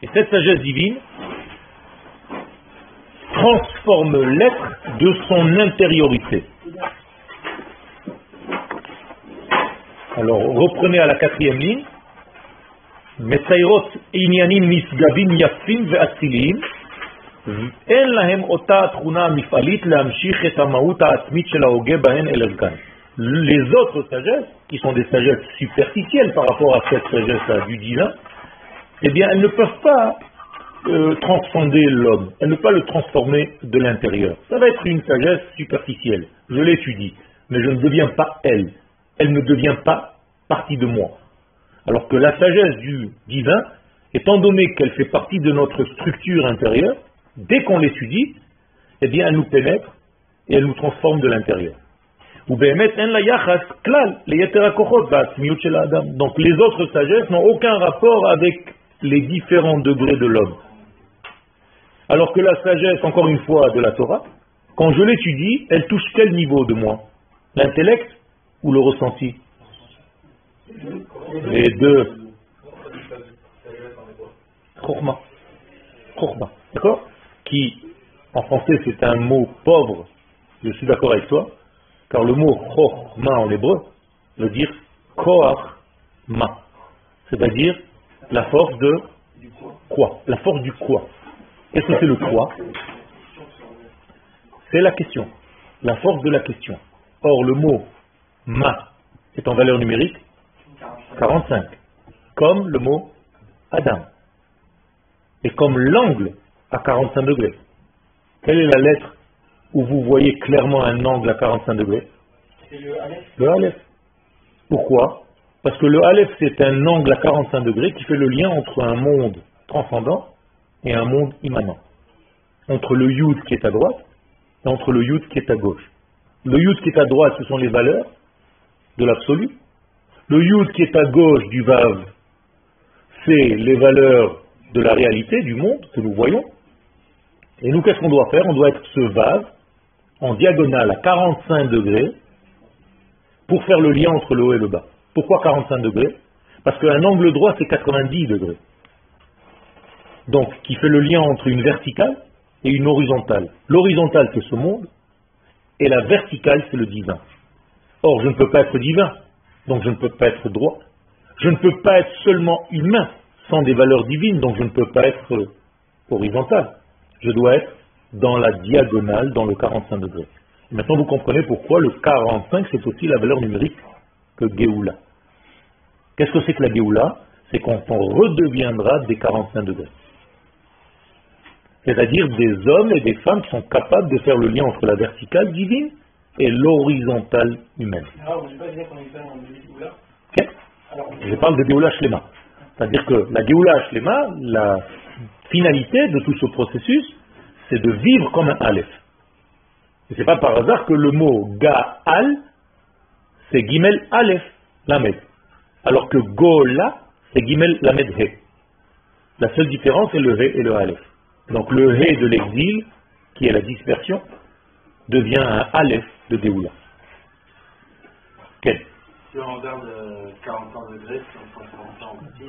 Et cette sagesse divine transforme l'être de son intériorité. Alors, reprenez à la 4e ligne. Metzayrot inyanim misgabim yafim ve'atzilim en lahem ota tchuna mif'alit lehamshich et hamaut ha'atzmit shel hahoge bahen el erkan. Les autres sagesses, qui sont des sagesses superficielles par rapport à cette sagesse du divin, eh bien, elles ne peuvent pas transcender l'homme, elles ne peuvent pas le transformer de l'intérieur. Ça va être une sagesse superficielle. Je l'étudie, mais je ne deviens pas elle. Elle ne devient pas partie de moi. Alors que la sagesse du divin, étant donné qu'elle fait partie de notre structure intérieure, dès qu'on l'étudie, eh bien, elle nous pénètre et elle nous transforme de l'intérieur. Donc les autres sagesses n'ont aucun rapport avec les différents degrés de l'homme. Alors que la sagesse, encore une fois, de la Torah, quand je l'étudie, elle touche quel niveau de moi? L'intellect ou le ressenti? Les deux. Chokhma. Chokhma. D'accord? Qui, en français, c'est un mot pauvre. Je suis d'accord avec toi. Car le mot chokhma en hébreu veut dire koach ma. C'est-à-dire la force de quoi? La force du quoi? Qu'est-ce que c'est le quoi? C'est la question. La force de la question. Or, le mot ma est en valeur numérique 45. Comme le mot Adam. Et comme l'angle à 45 degrés. Quelle est la lettre où vous voyez clairement un angle à 45 degrés? C'est le Aleph. Le Aleph. Pourquoi? Parce que le Aleph, c'est un angle à 45 degrés qui fait le lien entre un monde transcendant et un monde immanent. Entre le Yud qui est à droite et entre le Yud qui est à gauche. Le Yud qui est à droite, ce sont les valeurs de l'absolu. Le Yud qui est à gauche du Vav, c'est les valeurs de la réalité, du monde que nous voyons. Et nous, qu'est-ce qu'on doit faire? On doit être ce Vav en diagonale à 45 degrés pour faire le lien entre le haut et le bas. Pourquoi 45 degrés? Parce qu'un angle droit, c'est 90 degrés. Donc, qui fait le lien entre une verticale et une horizontale. L'horizontale, c'est ce monde, et la verticale, c'est le divin. Or, je ne peux pas être divin, donc je ne peux pas être droit. Je ne peux pas être seulement humain, sans des valeurs divines, donc je ne peux pas être horizontal. Je dois être dans la diagonale, dans le 45 degrés. Et maintenant, vous comprenez pourquoi le 45, c'est aussi la valeur numérique que Géoula. Qu'est-ce que c'est que la Géoula? C'est quand on redeviendra des 45 degrés. C'est-à-dire des hommes et des femmes qui sont capables de faire le lien entre la verticale divine et l'horizontale humaine. Alors, je ne vais pas dire qu'on est en Géoula. Okay. Je parle de Géoula Shlema. C'est-à-dire que la Géoula Shlema, la finalité de tout ce processus, c'est de vivre comme un Aleph. Et c'est pas par hasard que le mot Gaal, c'est Gimel Aleph, Lamed. Alors que Gola, c'est Gimel Lamed He. La seule différence, c'est le He et le Aleph. Donc le He de l'exil, qui est la dispersion, devient un Aleph de Géoula. Okay. Si on regarde 45 degrés, si on transforme ça en petit,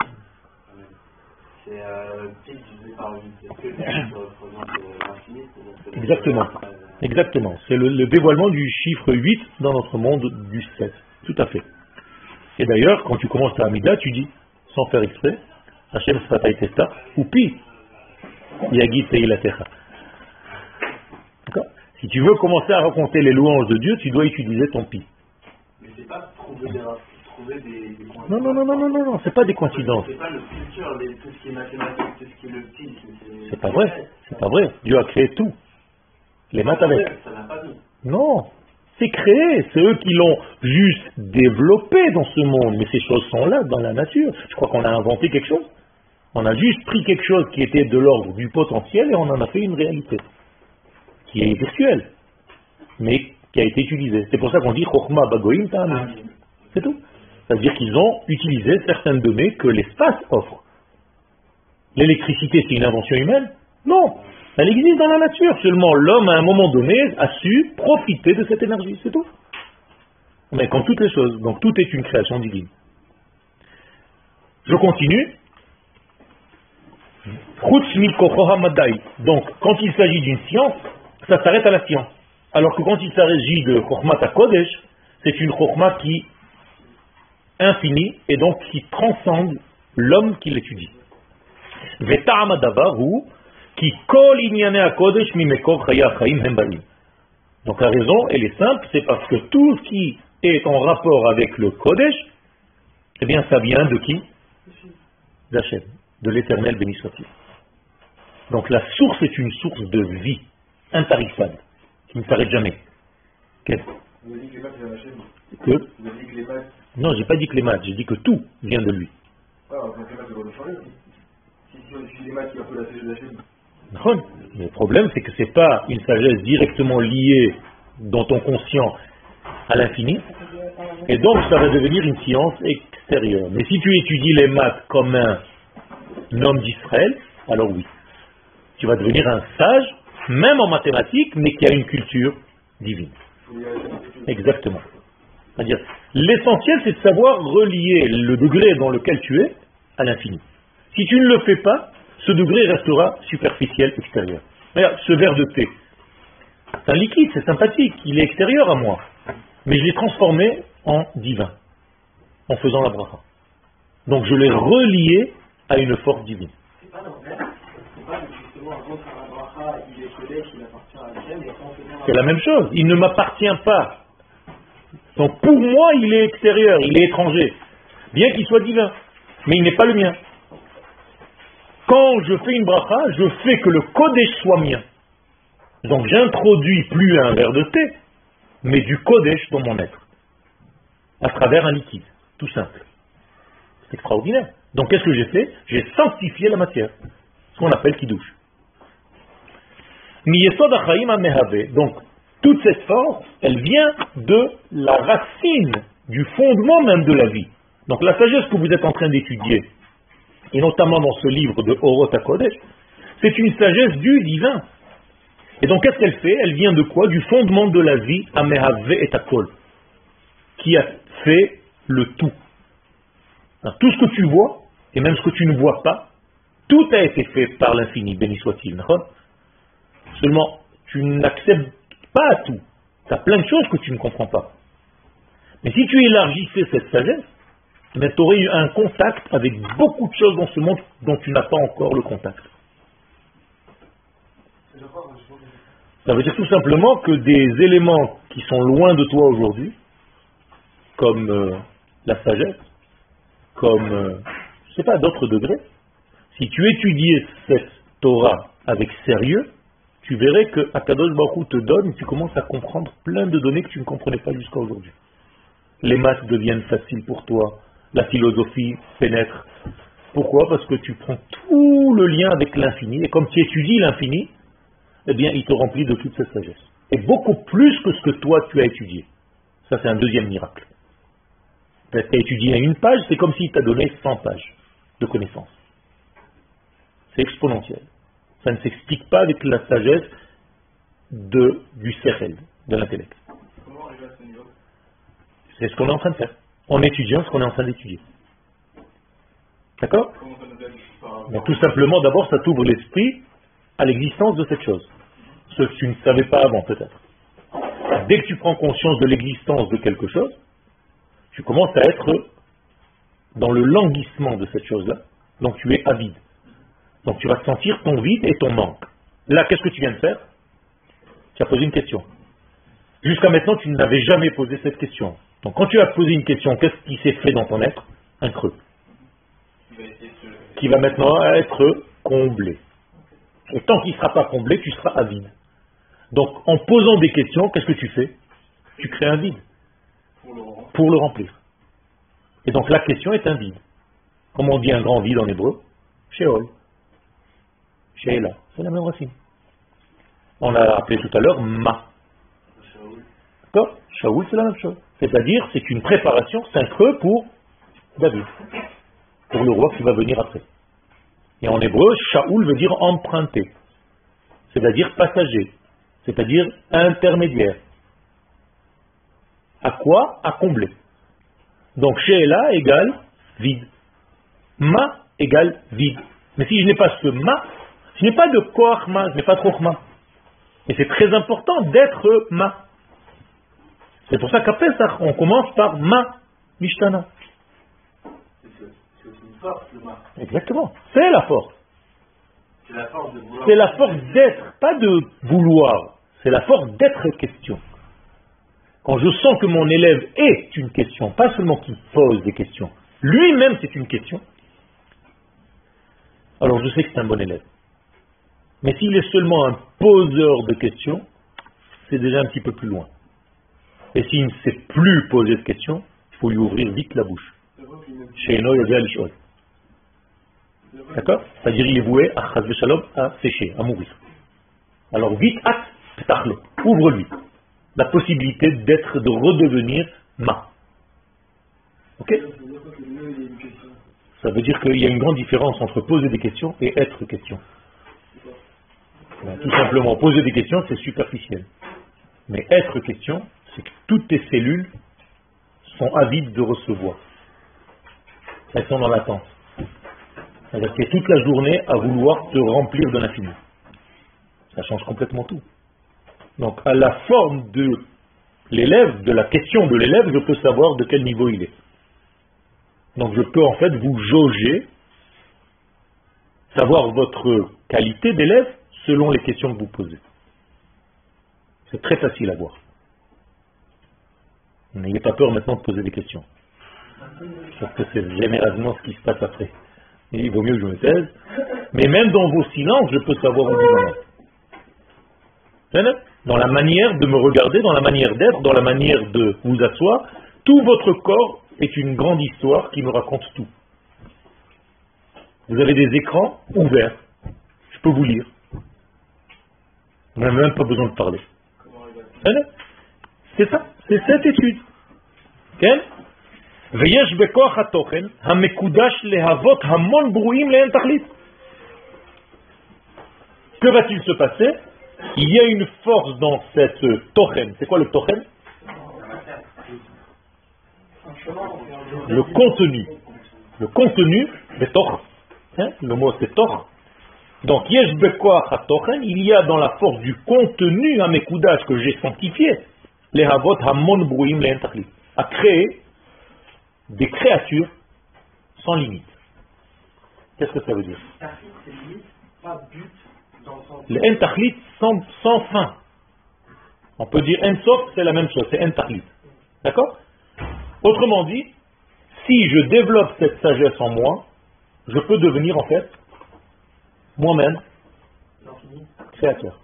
c'est petit divisé par 8. Est-ce que ça représente l'infini? Exactement. Exactement. C'est le dévoilement du chiffre 8 dans notre monde du 7. Tout à fait. Et d'ailleurs, quand tu commences ta Hamida, tu dis, sans faire exprès, Hashem Sfatay Testa, ou Pi, Yagi Teilatecha. D'accord? Si tu veux commencer à raconter les louanges de Dieu, tu dois utiliser ton Pi. Mais c'est pas trouver des coïncidences. Non, c'est pas des coïncidences. C'est pas le futur, tout ce qui est mathématique, tout ce qui est le petit. C'est pas vrai, c'est pas vrai. Dieu a créé tout. Les maths avec. Ça n'a pas mis. Non, c'est créé. C'est eux qui l'ont juste développé dans ce monde. Mais ces choses sont là, dans la nature. Je crois qu'on a inventé quelque chose. On a juste pris quelque chose qui était de l'ordre du potentiel et on en a fait une réalité. Qui est virtuelle. Mais qui a été utilisée. C'est pour ça qu'on dit Chokhma Bagoïm Ta'amim. C'est tout. C'est-à-dire qu'ils ont utilisé certaines données que l'espace offre. L'électricité, c'est une invention humaine? Non. Elle existe dans la nature. Seulement, l'homme, à un moment donné, a su profiter de cette énergie. C'est tout. Mais comme toutes les choses. Donc, tout est une création divine. Je continue. Chutz mikocho hamadai. Donc, quand il s'agit d'une science, ça s'arrête à la science. Alors que quand il s'agit de Chokhmat HaKodesh, c'est une Chokhmat qui infinie et donc qui transcende l'homme qui l'étudie. Veta'am hadavar hu ki kol inyane HaKodesh mimekor chaya chaim hem banim. Donc la raison, elle est simple, c'est parce que tout ce qui est en rapport avec le Kodesh, eh bien ça vient de qui? D'Hachem, de l'Éternel béni soit-il. Donc la source est une source de vie intarissable, qui ne s'arrête jamais. Qu'est-ce Vous avez dit que les maths viennent d'Hachem. que Vous avez dit que les maths... Non, j'ai pas dit que les maths, j'ai dit que tout vient de lui. Ah, donc les maths vont changer. Si on utilise les maths qui ont un peu la sagesse d'Hachem. Non. Le problème, c'est que c'est pas une sagesse directement liée dans ton conscient à l'infini, et donc ça va devenir une science extérieure. Mais si tu étudies les maths comme un homme d'Israël, alors oui, tu vas devenir un sage, même en mathématiques, mais qui a une culture divine. Exactement. C'est-à-dire, l'essentiel, c'est de savoir relier le degré dans lequel tu es à l'infini. Si tu ne le fais pas, ce degré restera superficiel, extérieur. Regarde, ce verre de thé, c'est un liquide, c'est sympathique, il est extérieur à moi. Mais je l'ai transformé en divin, en faisant la bracha. Donc je l'ai relié à une force divine. C'est pas l'envers. C'est pas justement avant de faire la bracha, il est Kodesh, il appartient à Hachem, et quand on fait bien C'est la même chose, il ne m'appartient pas. Donc pour moi, il est extérieur, il est étranger. Bien qu'il soit divin, mais il n'est pas le mien. Quand je fais une bracha, je fais que le Kodesh soit mien. Donc j'introduis plus un verre de thé, mais du Kodesh dans mon être, à travers un liquide, tout simple. C'est extraordinaire. Donc qu'est-ce que j'ai fait? J'ai sanctifié la matière, ce qu'on appelle Kiddush. Miyesod hachaim hamehave. Donc toute cette force, elle vient de la racine, du fondement même de la vie. Donc la sagesse que vous êtes en train d'étudier, et notamment dans ce livre de Orot HaKodesh, c'est une sagesse du divin. Et donc qu'est-ce qu'elle fait? Elle vient de quoi? Du fondement de la vie, Amehave et Akol, qui a fait le tout. Alors, tout ce que tu vois, et même ce que tu ne vois pas, tout a été fait par l'infini, béni soit-il. Seulement, tu n'acceptes pas tout. Tu as plein de choses que tu ne comprends pas. Mais si tu élargissais cette sagesse, tu aurais eu un contact avec beaucoup de choses dans ce monde dont tu n'as pas encore le contact. Ça veut dire tout simplement que des éléments qui sont loin de toi aujourd'hui, comme la sagesse, comme, je sais pas, d'autres degrés, si tu étudiais cette Torah avec sérieux, tu verrais que Akadosh Baruch Hu te donne et tu commences à comprendre plein de données que tu ne comprenais pas jusqu'à aujourd'hui. Les maths deviennent faciles pour toi, la philosophie pénètre. Pourquoi? Parce que tu prends tout le lien avec l'infini, et comme tu étudies l'infini, eh bien, il te remplit de toute cette sagesse. Et beaucoup plus que ce que toi, tu as étudié. Ça, c'est un deuxième miracle. Tu as étudié une page, c'est comme s'il t'a donné 100 pages de connaissances. C'est exponentiel. Ça ne s'explique pas avec la sagesse du sechel, de l'intellect. Comment arriver à ce niveau? C'est ce qu'on est en train de faire. En étudiant ce qu'on est en train d'étudier. D'accord? Comment ça nous aide par Mais tout simplement, d'abord, ça t'ouvre l'esprit à l'existence de cette chose. Ce que tu ne savais pas avant, peut-être. Dès que tu prends conscience de l'existence de quelque chose, tu commences à être dans le languissement de cette chose-là. Donc tu es avide. Donc tu vas sentir ton vide et ton manque. Là, qu'est-ce que tu viens de faire? Tu as posé une question. Jusqu'à maintenant, tu n'avais jamais posé cette question. Donc quand tu as posé une question, qu'est-ce qui s'est fait dans ton être? Un creux. Qui va maintenant être comblé. Et tant qu'il ne sera pas comblé, tu seras avide. Donc en posant des questions, qu'est-ce que tu fais? Tu crées un vide. Pour le remplir. Et donc la question est un vide. Comme on dit un grand vide en hébreu? Sheol. Sheela. C'est la même racine. On l'a appelé tout à l'heure Ma. D'accord? Shaoul, c'est la même chose. C'est-à-dire, c'est une préparation, c'est un creux pour David. Pour le roi qui va venir après. Et en hébreu, Shaoul veut dire emprunter. C'est-à-dire passager. C'est-à-dire intermédiaire. À quoi? À combler. Donc Sheela égale vide. Ma égale vide. Mais si je n'ai pas ce ma, je n'ai pas de koach ma, je n'ai pas de chokhma. Et c'est très important d'être ma. C'est pour ça qu'à Pesach, on commence par ma mishtana. C'est aussi une force, le ma. Exactement. C'est la force. C'est la force de vouloir. C'est la force d'être, pas de vouloir. C'est la force d'être question. Quand je sens que mon élève est une question, pas seulement qu'il pose des questions, lui-même c'est une question, alors je sais que c'est un bon élève. Mais s'il est seulement un poseur de questions, c'est déjà un petit peu plus loin. Et s'il ne sait plus poser de questions, il faut lui ouvrir vite la bouche. Chez Eno, il y a l'ishol. D'accord? C'est-à-dire il est voué à Chaz Shalom à sécher, à mourir. Alors vite, ouvre-lui la possibilité d'être, de redevenir ma. Ok? Ça veut dire qu'il y a une grande différence entre poser des questions et être question. Tout simplement, poser des questions, c'est superficiel. Mais être question, c'est que toutes tes cellules sont avides de recevoir. Elles sont dans l'attente. C'est-à-dire que tu es toute la journée à vouloir te remplir de l'infini. Ça change complètement tout. Donc, à la forme de l'élève, de la question de l'élève, je peux savoir de quel niveau il est. Donc, je peux en fait vous jauger, savoir votre qualité d'élève selon les questions que vous posez. C'est très facile à voir. N'ayez pas peur maintenant de poser des questions. Parce que c'est généralement ce qui se passe après. Et il vaut mieux que je me taise. Mais même dans vos silences, je peux savoir où vous en êtes. Dans la manière de me regarder, dans la manière d'être, dans la manière de vous asseoir, tout votre corps est une grande histoire qui me raconte tout. Vous avez des écrans ouverts. Je peux vous lire. Vous n'avez même pas besoin de parler. C'est ça, c'est cette étude. ויש בכוח התוכן המקודש להוות המון ברואים לאין תכלית. Que va-t-il se passer? Il y a une force dans cette tochen. C'est quoi le tochen? Le contenu. Le contenu de toch. Le mot c'est toch. Donc, yesh bekoach hatochen, il y a dans la force du contenu à mes coudages que j'ai sanctifié, les havot hamon brouim le'en tachlit, à créer des créatures sans limite. Qu'est-ce que ça veut dire? Tachlit, c'est limite, pas but dans le sens. Le en tachlit sans fin. On peut dire en sof, c'est la même chose, c'est en tachlit. D'accord? Autrement dit, si je développe cette sagesse en moi, je peux devenir en fait moi-même créateur.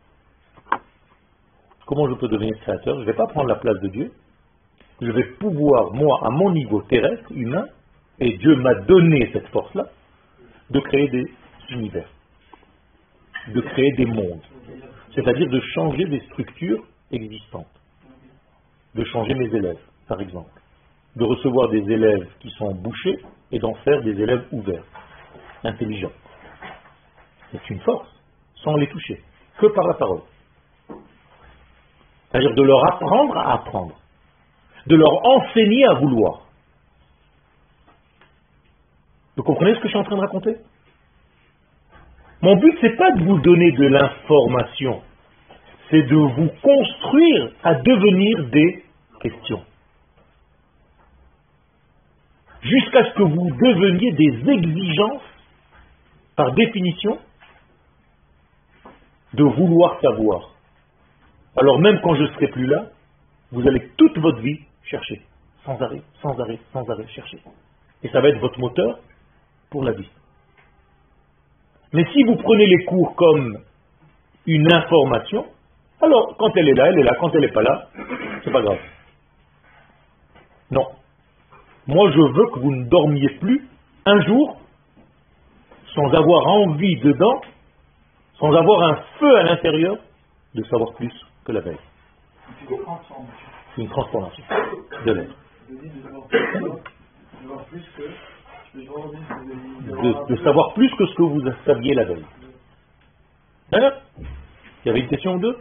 Comment je peux devenir créateur? Je ne vais pas prendre la place de Dieu. Je vais pouvoir, moi, à mon niveau terrestre, humain, et Dieu m'a donné cette force-là, de créer des univers, de créer des mondes. C'est-à-dire de changer des structures existantes. De changer mes élèves, par exemple. De recevoir des élèves qui sont bouchés et d'en faire des élèves ouverts, intelligents. C'est une force, sans les toucher, que par la parole. C'est-à-dire de leur apprendre à apprendre, de leur enseigner à vouloir. Vous comprenez ce que je suis en train de raconter? Mon but, c'est pas de vous donner de l'information, c'est de vous construire à devenir des questions. Jusqu'à ce que vous deveniez des exigences, par définition, de vouloir savoir. Alors même quand je ne serai plus là, vous allez toute votre vie chercher, sans arrêt, chercher. Et ça va être votre moteur pour la vie. Mais si vous prenez les cours comme une information, alors quand elle est là, elle est là, quand elle n'est pas là, c'est pas grave. Non. Moi je veux que vous ne dormiez plus un jour sans avoir envie dedans, sans avoir un feu à l'intérieur, de savoir plus que la veille. C'est une transformation de l'être. De savoir plus que ce que vous saviez la veille. D'accord? Il y avait une question ou deux?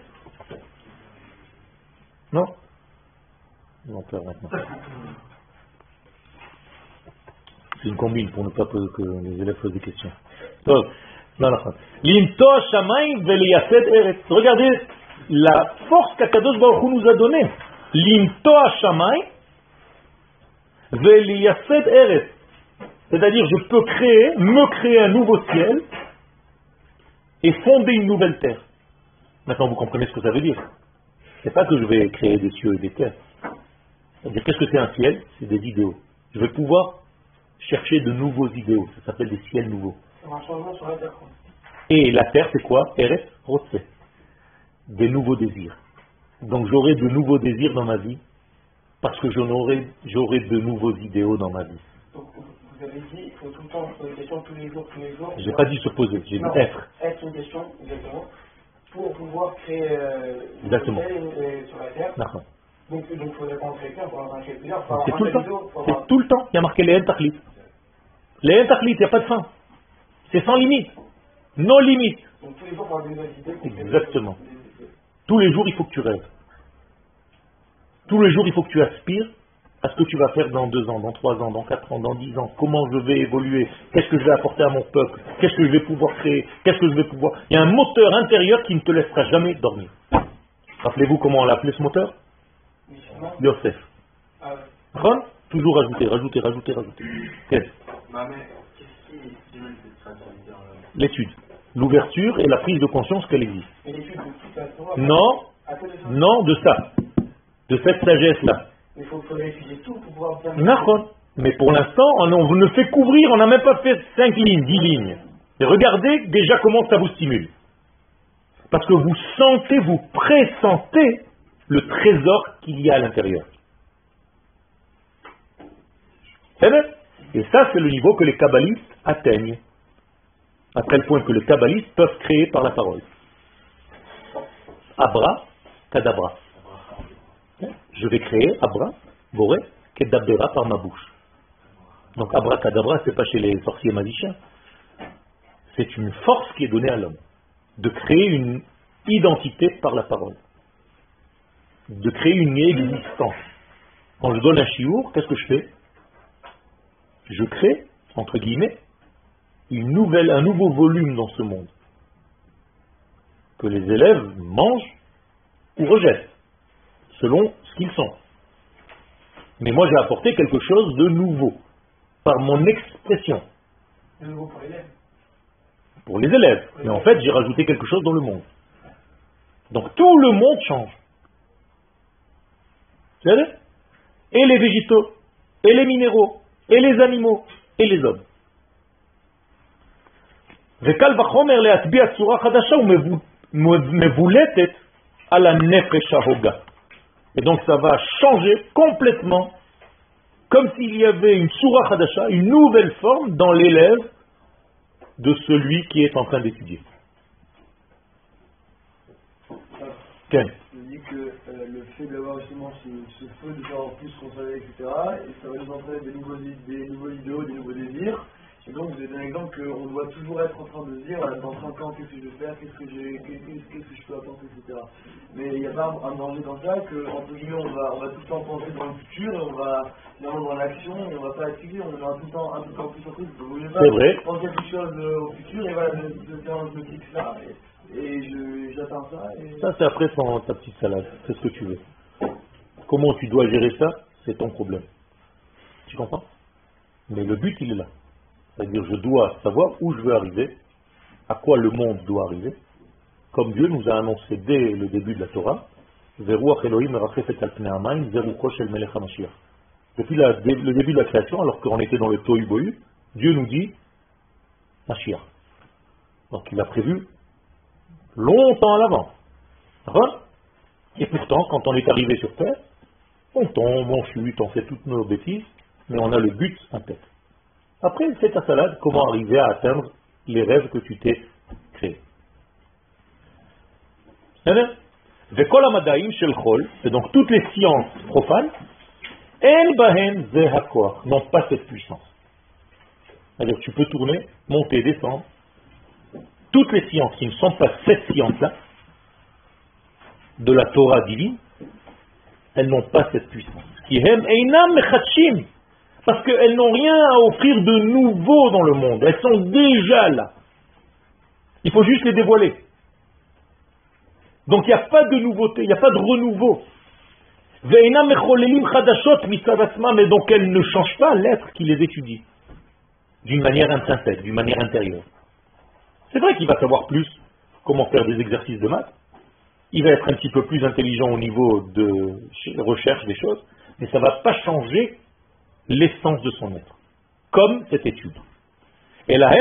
Non? Ils ont peur maintenant. C'est une combine pour ne pas que les élèves posent des questions. טוב, לא נכון. לנטוע שמיים ולייסד ארץ. Regardez la force qu'Akadosh Baruch Hu nous a donnée. לנטוע שמיים ולייסד ארץ. C'est-à-dire, je peux me créer un nouveau ciel et fonder une nouvelle terre. Maintenant, vous comprenez ce que ça veut dire. C'est pas que je vais créer des cieux et des terres. C'est-à-dire, qu'est-ce que c'est un ciel? C'est des idéaux. Je vais pouvoir chercher de nouveaux idéaux. Ça s'appelle des ciels nouveaux. C'est un changement sur la terre. Et la terre, c'est quoi? Eretz Rotse. Des nouveaux désirs. Donc, j'aurai de nouveaux désirs dans ma vie parce que j'aurai de nouveaux idéaux dans ma vie. Donc, vous avez dit, il faut tout le temps se poser des questions tous les jours. J'ai pas dit se poser, j'ai dit être. Être une question, exactement, pour pouvoir créer Exactement. Sur la terre. D'accord. Donc, il faut répondre à quelqu'un, il faut avoir un quelqu'un. C'est tout le temps. C'est tout le temps. Il y a marqué les Tachlit. Les Tachlit, il n'y a pas de fin. C'est sans limite. Non limite. Donc, tous les jours, il faut avoir des nouvelles idées. Exactement. Tous les jours, il faut que tu rêves. Tous les jours, il faut que tu aspires à ce que tu vas faire dans 2 ans, dans 3 ans, dans 4 ans, dans 10 ans. Comment je vais évoluer? Qu'est-ce que je vais apporter à mon peuple? Qu'est-ce que je vais pouvoir créer? Qu'est-ce que je vais pouvoir... Il y a un moteur intérieur qui ne te laissera jamais dormir. Rappelez-vous comment on l'a appelé ce moteur? Yosef. Toujours rajouter. Okay. L'étude. L'ouverture et la prise de conscience qu'elle existe. Non, de ça. De cette sagesse-là. Il faut étudier tout pour pouvoir faire... Mais pour l'instant, on ne fait qu'ouvrir, on n'a même pas fait 5 lignes, 10 lignes. Et regardez déjà comment ça vous stimule. Parce que vous sentez, vous pressentez le trésor qu'il y a à l'intérieur. Et ça, c'est le niveau que les kabbalistes atteignent. À tel point que les kabbalistes peuvent créer par la parole. Abra, kadabra. Je vais créer Abra, Boré, Kedabera par ma bouche. Donc Abra, Kadabra, c'est pas chez les sorciers magiciens. C'est une force qui est donnée à l'homme. De créer une identité par la parole. De créer une existence. Quand je donne un chiour, qu'est-ce que je fais? Je crée, entre guillemets, un nouveau volume dans ce monde. Que les élèves mangent ou rejettent. Selon ce qu'ils sont. Mais moi j'ai apporté quelque chose de nouveau, par mon expression. De nouveau pour l'élève. Pour les élèves. Mais en fait j'ai rajouté quelque chose dans le monde. Donc tout le monde change. Vous savez? Et les végétaux, et les minéraux, et les animaux, et les hommes. וקל וחומר להטביע צורה חדשה ומבולטת על הנפש ההוגה. Et donc ça va changer complètement, comme s'il y avait une soura hadasha, une nouvelle forme dans l'élève de celui qui est en train d'étudier. Ken. Je dis que le fait d'avoir justement ce feu de faire en plus qu'on savait, etc., et ça va nous entraîner des nouveaux idéaux, des nouveaux désirs. Et donc, vous avez un exemple qu'on doit toujours être en train de se dire, dans 5 ans, qu'est-ce que je vais faire, qu'est-ce que je peux apporter, etc. Mais il n'y a pas un danger dans ça, qu'entre guillemets, on va tout le temps penser dans le futur, et on va finalement dans l'action, et on ne va pas activer, on est tout le temps un peu plus surpris. Vous ne voulez pas penser quelque chose au futur, et voilà, de faire un petit ça, et j'attends ça. Et... Ça, c'est après ta petite salade, c'est ce que tu veux. Comment tu dois gérer ça, c'est ton problème. Tu comprends? Mais le but, il est là. C'est-à-dire, je dois savoir où je veux arriver, à quoi le monde doit arriver, comme Dieu nous a annoncé dès le début de la Torah, Veruach Elohim merachefet al pnei hamayim, Verucho shel melech hamashiach. Depuis le début de la création, alors qu'on était dans le Tohu Bohu, Dieu nous dit Mashiach. Donc il a prévu longtemps à l'avance. Et pourtant, quand on est arrivé sur Terre, on tombe, on chute, on fait toutes nos bêtises, mais on a le but en tête. Après, c'est ta salade, comment arriver à atteindre les rêves que tu t'es créés. Et donc toutes les sciences profanes n'ont pas cette puissance. C'est-à-dire tu peux tourner, monter, descendre. Toutes les sciences qui ne sont pas cette science-là, de la Torah divine, elles n'ont pas cette puissance. Parce qu'elles n'ont rien à offrir de nouveau dans le monde. Elles sont déjà là. Il faut juste les dévoiler. Donc il n'y a pas de nouveauté, il n'y a pas de renouveau. Et donc elles ne changent pas l'être qui les étudie d'une manière intrinsèque, d'une manière intérieure. C'est vrai qu'il va savoir plus comment faire des exercices de maths, il va être un petit peu plus intelligent au niveau de recherche des choses, mais ça ne va pas changer l'essence de son être, comme cette étude. Et là,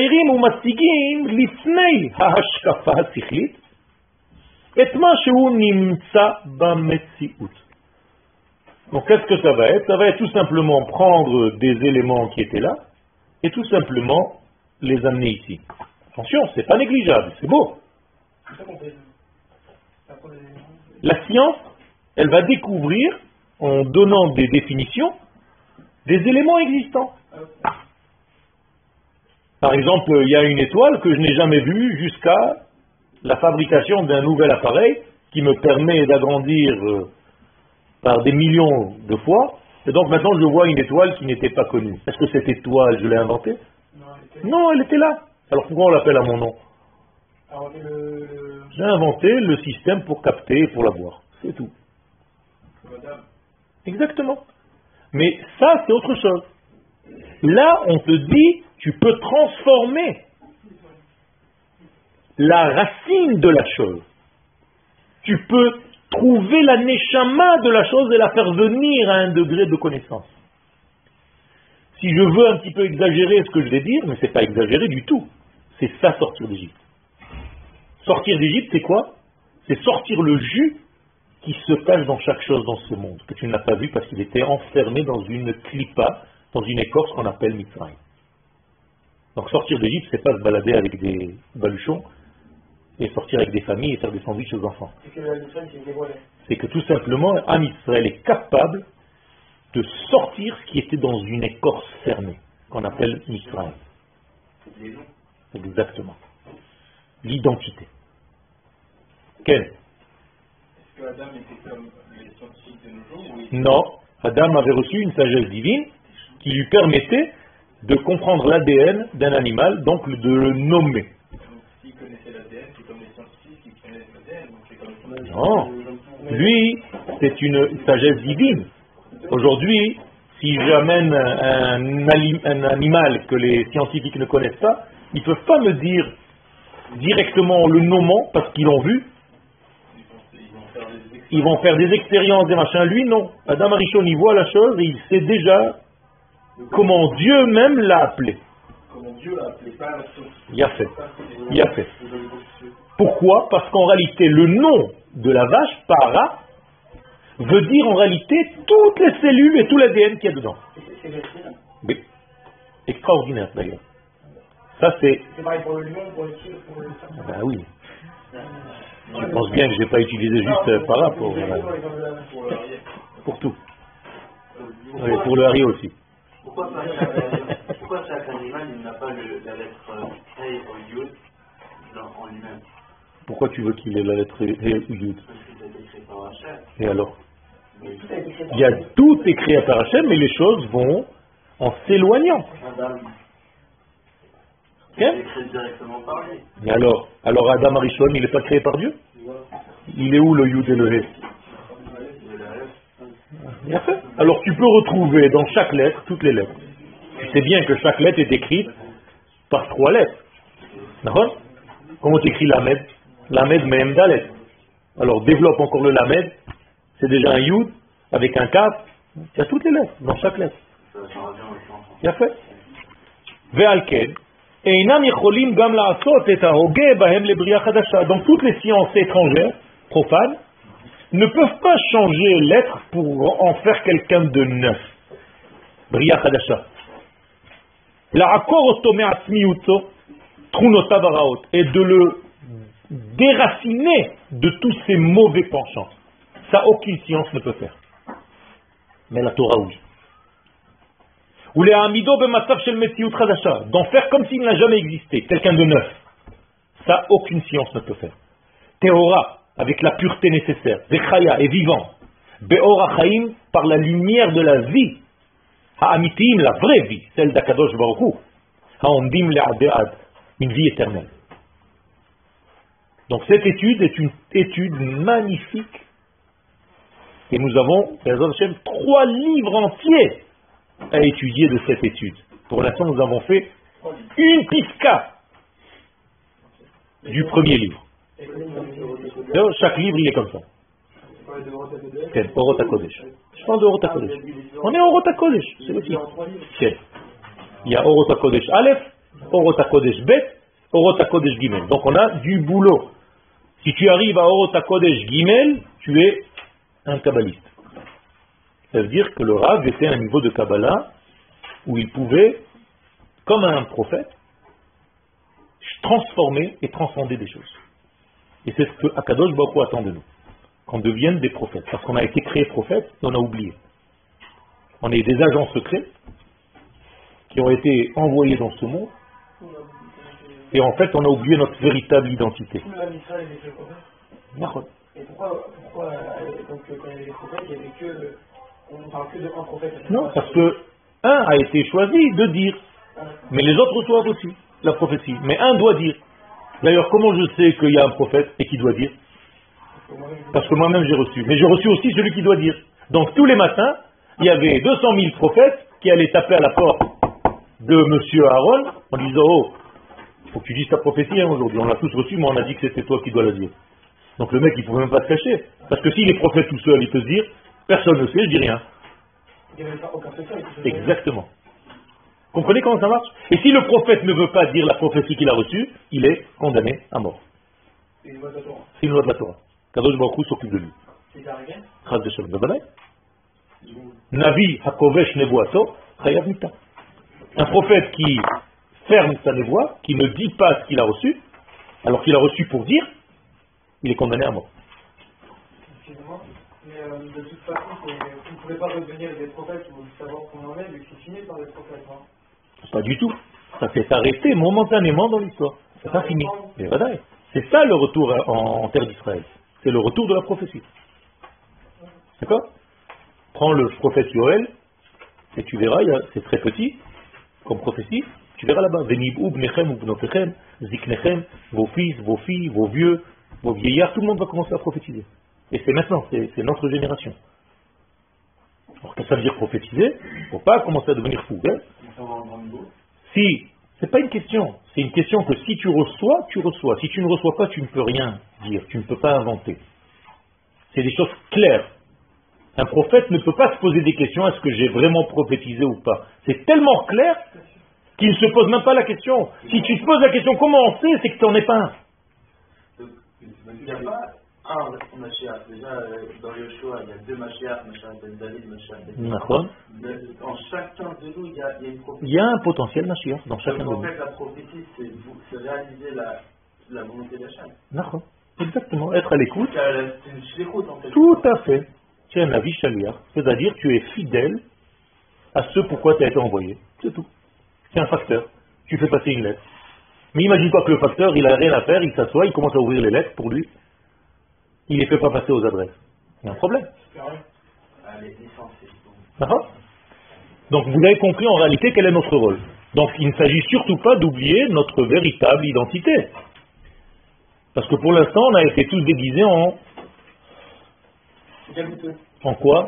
donc qu'est-ce que ça va être? Ça va être tout simplement prendre des éléments qui étaient là et tout simplement les amener ici. Attention, c'est pas négligeable, c'est beau. La science, elle va découvrir, en donnant des définitions, des éléments existants. Par exemple, il y a une étoile que je n'ai jamais vue jusqu'à la fabrication d'un nouvel appareil qui me permet d'agrandir par des millions de fois. Et donc maintenant, je vois une étoile qui n'était pas connue. Est-ce que cette étoile, je l'ai inventée? Non, elle était là. Alors pourquoi on l'appelle à mon nom? J'ai inventé le système pour capter et pour la voir. C'est tout. Exactement. Mais ça, c'est autre chose. Là, on te dit, tu peux transformer la racine de la chose. Tu peux trouver la neshama de la chose et la faire venir à un degré de connaissance. Si je veux un petit peu exagérer ce que je vais dire, mais ce n'est pas exagéré du tout. C'est ça, sortir d'Égypte. Sortir d'Égypte, c'est quoi? C'est sortir le jus qui se cache dans chaque chose dans ce monde, que tu n'as pas vu parce qu'il était enfermé dans une clipa, dans une écorce qu'on appelle Mitzrayim. Donc sortir d'Égypte, c'est pas se balader avec des baluchons et sortir avec des familles et faire des sandwichs aux enfants. C'est que tout simplement, Am Israël est capable de sortir ce qui était dans une écorce fermée, qu'on appelle Mitzrayim. Exactement. L'identité. Quelle? Est-ce que Adam était comme les scientifiques de nos jours? Non, Adam avait reçu une sagesse divine qui lui permettait de comprendre l'ADN d'un animal, donc de le nommer. Donc s'il connaissait l'ADN, c'est comme les scientifiques qui connaissent l'ADN, donc c'est comme les Non, lui, c'est une sagesse divine. Aujourd'hui, si j'amène un animal que les scientifiques ne connaissent pas, ils ne peuvent pas me dire directement en le nommant parce qu'ils l'ont vu. Ils vont faire des expériences, des machins. Lui, non. Adam Arishon, il voit la chose et il sait déjà comment Dieu même l'a appelé. Comment Dieu l'a appelé, pas la source. Il a fait. Il a fait. Pourquoi? Parce qu'en réalité, le nom de la vache, para, veut dire en réalité toutes les cellules et tout l'ADN qu'il y a dedans. Oui. Extraordinaire d'ailleurs. Ça c'est... C'est pareil pour le lion, pour le tigre, pour le serpent. Ben oui. Je pense bien que je n'ai pas utilisé juste para pour tout. Oui, pour le haricot aussi. Pourquoi chaque animal il n'a pas la lettre Hey ou Yud en lui-même? Pourquoi tu veux qu'il ait la lettre Hey ou Yud? Parce que c'est écrit par Hachem. Et alors? Il y a tout écrit par Hachem, mais les choses vont en s'éloignant. Adam. Okay? C'est écrit directement par lui. Mais alors Adam Arishon, il n'est pas créé par Dieu? Il est où le Yud et le He? Bien fait. Alors tu peux retrouver dans chaque lettre toutes les lettres. Tu sais bien que chaque lettre est écrite par 3 lettres. D'accord? Comment tu écris Lamed? Lamed Mem Dalet. Alors développe encore le Lamed. C'est déjà un Yud avec un Kaf. Il y a toutes les lettres dans chaque lettre. Bien fait. Ve'alken. Donc toutes les sciences étrangères, profanes, ne peuvent pas changer l'être pour en faire quelqu'un de neuf. Bria Khadasha. Et de le déraciner de tous ces mauvais penchants. Ça, aucune science ne peut faire. Mais la Torah, oui. Ou les amido b'matzav shel metziut chadasha, d'en faire comme s'il n'a jamais existé, quelqu'un de neuf. Ça, aucune science ne peut faire. Théora, avec la pureté nécessaire. Vechaya, est vivant. Be'or chaim, par la lumière de la vie. Ha'amitim, la vraie vie, celle d'Akadosh Baruch Hu. Ha'omdim le'ad be'ad, une vie éternelle. Donc cette étude est une étude magnifique. Et nous avons, Hashem, 3 livres entiers à étudier de cette étude. Pour l'instant, nous avons fait une pisca du premier livre. Alors, chaque livre, il est comme ça. Orot HaKodesh. Je parle de Orot HaKodesh. On est Orot HaKodesh, c'est le titre. Il y a Orot HaKodesh Aleph, Orot HaKodesh Bet, Orot HaKodesh Gimel. Donc on a du boulot. Si tu arrives à Orot HaKodesh Gimel, tu es un kabbaliste. Ça veut dire que le Rav était à un niveau de Kabbalah où il pouvait, comme un prophète, transformer et transcender des choses. Et c'est ce que Akadosh Baruch Hu attend de nous. Qu'on devienne des prophètes. Parce qu'on a été créé prophète et on a oublié. On est des agents secrets qui ont été envoyés dans ce monde. Et en fait, on a oublié notre véritable identité. D'accord. Et pourquoi donc, quand il y avait les prophètes, il y avait que. On ne parle que de un prophète. Non, parce que un a été choisi de dire. Mais les autres reçoivent aussi la prophétie. Mais un doit dire. D'ailleurs, comment je sais qu'il y a un prophète et qui doit dire? Parce que moi-même j'ai reçu. Mais j'ai reçu aussi celui qui doit dire. Donc tous les matins, il y avait 200 000 prophètes qui allaient taper à la porte de monsieur Aaron en disant: oh, faut que tu dises ta prophétie aujourd'hui. On l'a tous reçu, mais on a dit que c'était toi qui dois la dire. Donc le mec, il ne pouvait même pas se cacher. Parce que s'il est prophète tout seul, il peut se dire: personne ne sait, je dis rien. Il n'y avait pas aucun secret. Exactement. Comprenez comment ça marche? Et si le prophète ne veut pas dire la prophétie qu'il a reçue, il est condamné à mort. C'est une loi de la Torah. C'est une loi de la Torah. Kadosh Baruch Hu s'occupe de lui. C'est arrivé. Chas v'shalom. Bavadai. Navi hakovesh nevoato chayav mita. Un prophète qui ferme sa névoie, qui ne dit pas ce qu'il a reçu, alors qu'il a reçu pour dire, il est condamné à mort. Excusez-moi, mais de toute façon, vous ne pouvez pas redevenir des prophètes ou savoir qu'on en est, vu que c'est fini par les prophètes. Hein. Pas du tout. Ça s'est arrêté momentanément dans l'histoire. C'est pas fini. Mais voilà. C'est ça le retour en terre d'Israël. C'est le retour de la prophétie. D'accord? Prends le prophète Yoël et tu verras, c'est très petit comme prophétie. Tu verras là-bas, Venibou, Bnechem ou Bnotechem, Ziknechem, vos fils, vos filles, vos vieux, vos vieillards, tout le monde va commencer à prophétiser. Et c'est maintenant, c'est notre génération. Alors que ça veut dire prophétiser, il ne faut pas commencer à devenir fou. Hein? Si, c'est pas une question, c'est une question que si tu reçois, tu reçois. Si tu ne reçois pas, tu ne peux rien dire, tu ne peux pas inventer. C'est des choses claires. Un prophète ne peut pas se poser des questions, est-ce que j'ai vraiment prophétisé ou pas? C'est tellement clair qu'il ne se pose même pas la question. Si tu te poses la question, comment on sait, c'est que tu n'en es pas un. Il n'y a pas un Mashiach. Déjà, dans Yoshua, il y a 2 Mashiach, Mashiach ben David, Mashiach ben D'accord. En chacun de nous, il y a une prophétie. Il y a un potentiel Mashiach dans chacun de nous. En fait, la prophétie, c'est réaliser la volonté d'Hachem. D'accord. Exactement. Être à l'écoute. C'est une shlichut, en fait. Tout à fait. Tu es un avis shaliach. C'est-à-dire tu es fidèle à ce pourquoi tu as été envoyé. C'est tout. C'est un facteur. Tu fais passer une lettre. Mais imagine-toi que le facteur, il n'a rien à faire, il s'assoit, il commence à ouvrir les lettres pour lui. Il ne les fait pas passer aux adresses. Il y a un problème. D'accord? Donc vous avez compris en réalité quel est notre rôle. Donc il ne s'agit surtout pas d'oublier notre véritable identité. Parce que pour l'instant, on a été tous déguisés en quoi?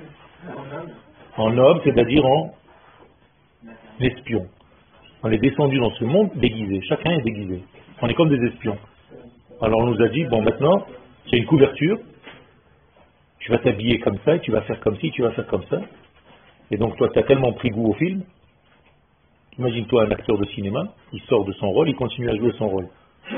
En homme, c'est-à-dire en espion. On est descendu dans ce monde déguisé. Chacun est déguisé. On est comme des espions. Alors on nous a dit, bon maintenant, il y a une couverture, tu vas t'habiller comme ça, et tu vas faire comme ci, tu vas faire comme ça. Et donc toi, tu as tellement pris goût au film. Imagine-toi un acteur de cinéma, il sort de son rôle, il continue à jouer son rôle.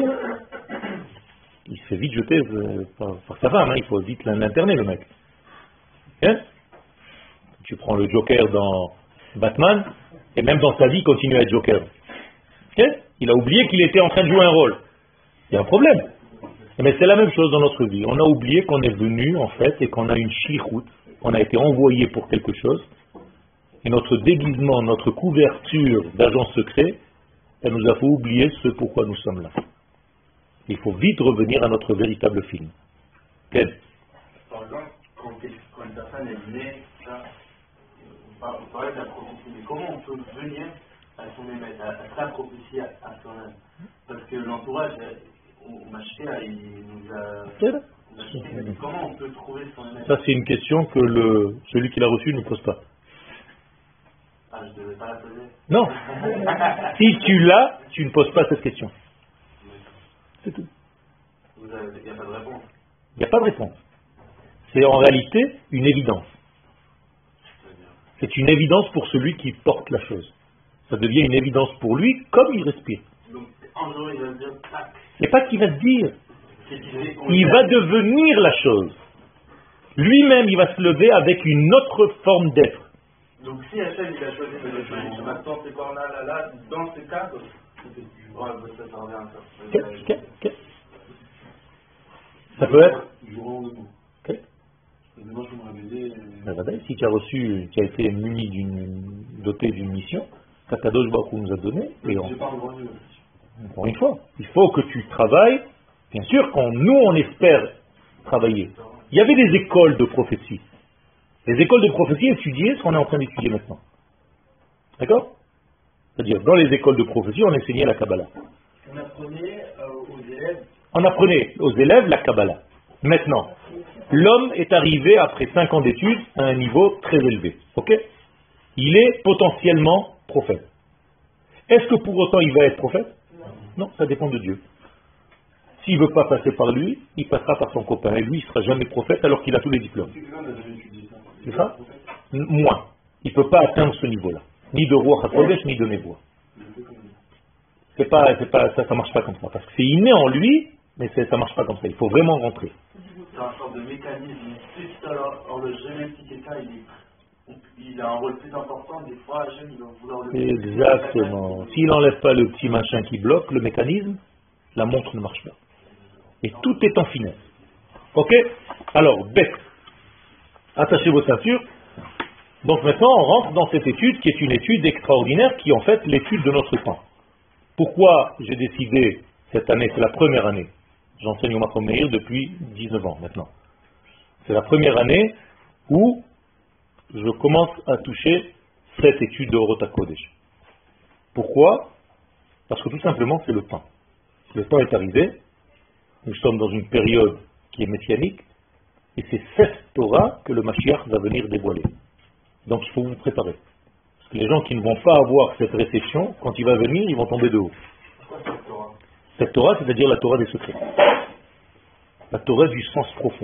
Il se fait vite jeter par sa femme, hein, il faut vite l'interner le mec. Hein? Tu prends le Joker dans Batman, et même dans sa vie, il continue à être Joker. Okay? Il a oublié qu'il était en train de jouer un rôle. Il y a un problème. Mais c'est la même chose dans notre vie. On a oublié qu'on est venu, en fait, et qu'on a une shlichut, on a été envoyé pour quelque chose, et notre déguisement, notre couverture d'agent secret, elle nous a fait oublier ce pourquoi nous sommes là. Il faut vite revenir à notre véritable film. Quel? Par exemple, quand une personne est née, ça, on parlait de la prophétie, mais comment on peut venir à son émettre, à sa prophétie à soi-même? Parce que l'entourage, Machia, il nous a... C'est là. Comment on peut trouver son émet? Ça, c'est une question que celui qui l'a reçu ne pose pas. Ah, je ne devais pas la poser. Non. Si tu l'as, tu ne poses pas cette question. C'est tout. Il n'y a pas de réponse. Il n'y a pas de réponse. C'est en réalité une évidence. C'est une évidence pour celui qui porte la chose. Ça devient une évidence pour lui comme il respire. Donc, un jour, il va se dire, tac. C'est pas qu'il va se dire. C'est qu'il Il va devenir la chose. Lui-même, il va se lever avec une autre forme d'être. Donc, si Hachem, il a choisi de le faire, maintenant, c'est quoi là, dans ce cadre, ça revient à ça. Ça peut être. Ok. Moi, je me réveillais. Si tu as reçu, tu as été doté d'une mission, Kadosh Baruch Hu nous a donné. Et encore une fois, il faut que tu travailles. Bien sûr, quand nous on espère travailler. Il y avait des écoles de prophétie. Les écoles de prophétie étudiaient ce qu'on est en train d'étudier maintenant. D'accord? C'est-à-dire, dans les écoles de prophétie, on enseignait la Kabbalah. On apprenait aux élèves. On apprenait aux élèves la Kabbalah. Maintenant, l'homme est arrivé, après 5 ans d'études, à un niveau très élevé. Ok? Il est potentiellement prophète. Est-ce que pour autant il va être prophète? Non, ça dépend de Dieu. S'il ne veut pas passer par lui, il passera par son copain. Et lui, il ne sera jamais prophète alors qu'il a tous les diplômes. C'est ça? Moins. Il ne peut pas atteindre ce niveau-là. Ni de Ruach HaKodesh, ni de Nevoah. Ça ne marche pas comme ça. Parce que c'est inné en lui, mais ça ne marche pas comme ça. Il faut vraiment rentrer. C'est un sorte de mécanisme. Alors le génie, si quelqu'un il a un rôle plus important, des fois, il va vouloir le... Exactement. S'il n'enlève pas le petit machin qui bloque le mécanisme, la montre ne marche pas. Et tout est en finesse. Ok? Alors, bête. Attachez vos ceintures. Donc maintenant, on rentre dans cette étude qui est une étude extraordinaire, qui est en fait l'étude de notre temps. Pourquoi j'ai décidé, cette année, c'est la première année, j'enseigne au Makom Meir depuis 19 ans maintenant. C'est la première année où je commence à toucher cette étude de Orot HaKodesh. Pourquoi? Parce que tout simplement, c'est le temps. Le temps est arrivé, nous sommes dans une période qui est messianique, et c'est cette Torah que le Mashiach va venir dévoiler. Donc il faut vous préparer. Parce que les gens qui ne vont pas avoir cette réception, quand il va venir, ils vont tomber de haut. Cette Torah, c'est-à-dire la Torah des secrets. La Torah du sens profond.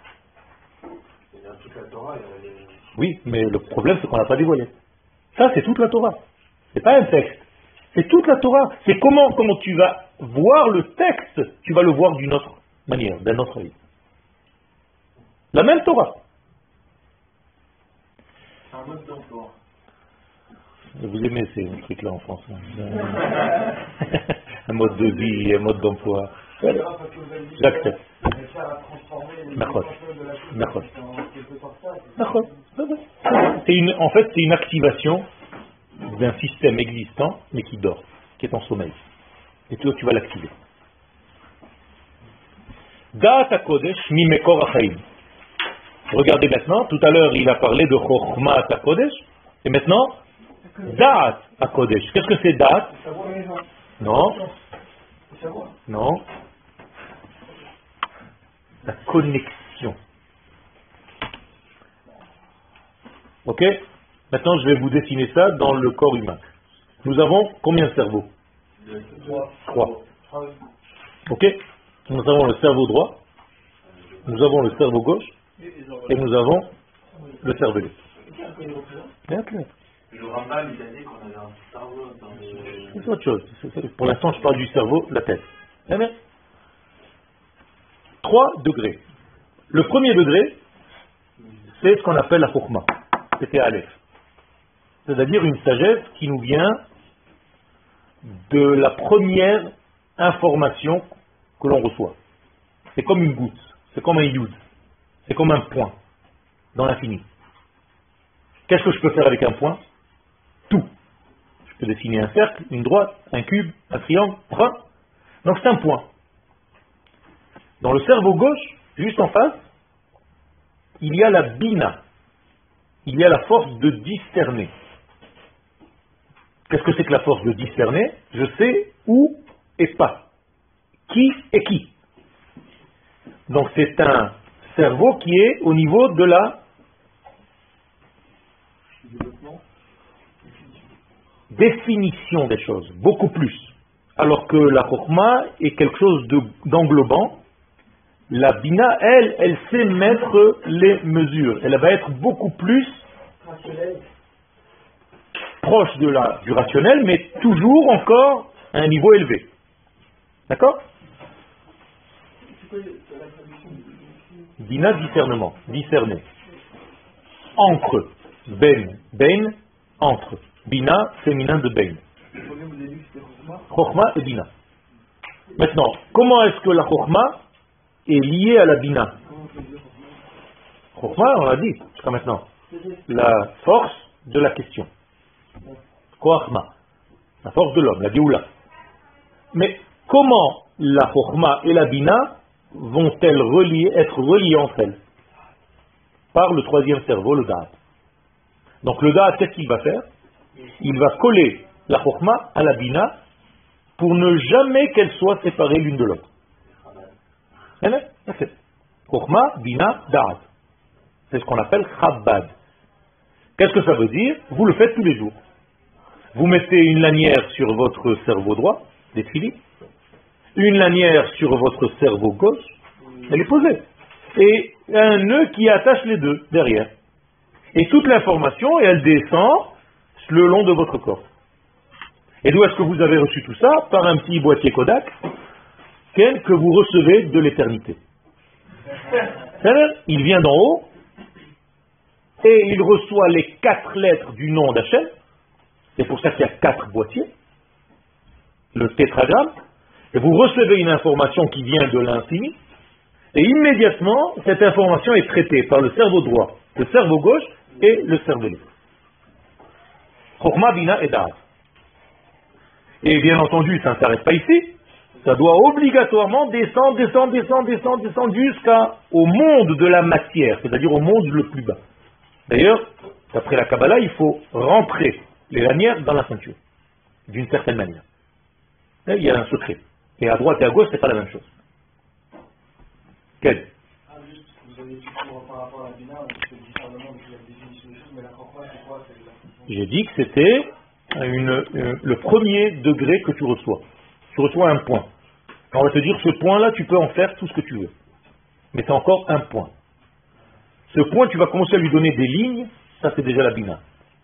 Oui, mais le problème, c'est qu'on n'a pas dévoilé. Ça, c'est toute la Torah. C'est pas un texte. C'est toute la Torah. C'est comment tu vas voir le texte, tu vas le voir d'une autre manière, d'un autre œil. La même Torah. Un mode d'emploi. Vous aimez ces trucs-là en France. Un mode de vie, un mode d'emploi. J'accepte. En fait, c'est une activation d'un système existant, mais qui dort, qui est en sommeil. Et toi, tu vas l'activer. Da'at HaKodesh mi mekor hachaim. Regardez maintenant, tout à l'heure, il a parlé de Chokhmat HaKodesh, et maintenant, Da'at HaKodesh. Qu'est-ce que c'est Da'at? Non. Non. La connexion. Ok? Maintenant, je vais vous dessiner ça dans le corps humain. Nous avons combien de cerveaux? 3. Ok? Nous avons le cerveau droit, nous avons le cerveau gauche, et nous avons le cervelet. Bien clair. Le Rambam, il a dit qu'on avait un cerveau dans les... C'est autre chose. Pour l'instant, je parle du cerveau, la tête. 3 degrés. Le premier degré, c'est ce qu'on appelle la Chokhmah. C'était Aleph. C'est-à-dire une sagesse qui nous vient de la première information que l'on reçoit. C'est comme une goutte, c'est comme un yud, c'est comme un point dans l'infini. Qu'est-ce que je peux faire avec un point? Tout. Je peux dessiner un cercle, une droite, un cube, un triangle, point. Donc c'est un point. Dans le cerveau gauche, juste en face, il y a la bina. Il y a la force de discerner. Qu'est-ce que c'est que la force de discerner? Je sais où et pas. qui est qui. Donc c'est un cerveau qui est au niveau de la définition des choses, beaucoup plus. Alors que la Chokhmah est quelque chose d'englobant. La Bina, elle sait mettre les mesures. Elle va être beaucoup plus proche du rationnel, mais toujours encore à un niveau élevé. D'accord? Bina, discernement, discerner. Entre, ben, entre. Bina, féminin de ben. Chokhmah et Bina. Maintenant, comment est-ce que la Chokhmah est liée à la Bina? Chokhmah, on l'a dit jusqu'à maintenant. La force de la question. Chokhmah. La force de l'homme, la Géoula. Mais comment la Chokhmah et la Bina vont-elles être reliées entre elles? Par le troisième cerveau, le Da'at. Donc le Da'at, qu'est-ce qu'il va faire? Il va coller la Chokhmah à la Bina pour ne jamais qu'elles soient séparées l'une de l'autre. Chokhmah, Bina, Da'at. C'est ce qu'on appelle Chabad. Qu'est-ce que ça veut dire? Vous le faites tous les jours. Vous mettez une lanière sur votre cerveau droit, des tefilines, une lanière sur votre cerveau gauche, elle est posée. Et un nœud qui attache les deux derrière. Et toute l'information, elle descend le long de votre corps. Et d'où est-ce que vous avez reçu tout ça? Par un petit boîtier Kodak que vous recevez de l'éternité. Il vient d'en haut et il reçoit les 4 lettres du nom d'Hachem. C'est pour ça qu'il y a 4 boîtiers. Le tétragramme. Et vous recevez une information qui vient de l'infini. Et immédiatement, cette information est traitée par le cerveau droit, le cerveau gauche et le cerveau libre. Chokhmah, Bina et Da'at. Et bien entendu, ça ne s'arrête pas ici. Ça doit obligatoirement descendre jusqu'au monde de la matière, c'est-à-dire au monde le plus bas. D'ailleurs, d'après la Kabbalah, il faut rentrer les lanières dans la ceinture, d'une certaine manière. Et il y a un secret. Et à droite et à gauche, c'est pas la même chose. Quel? Juste, vous avez dit par rapport à la Bina, c'est le discernement de la définition des choses, mais la Chokhmah, c'est quoi? J'ai dit que c'était le premier degré que tu reçois. Tu reçois un point. On va te dire, ce point-là, tu peux en faire tout ce que tu veux. Mais c'est encore un point. Ce point, tu vas commencer à lui donner des lignes, ça c'est déjà la Bina.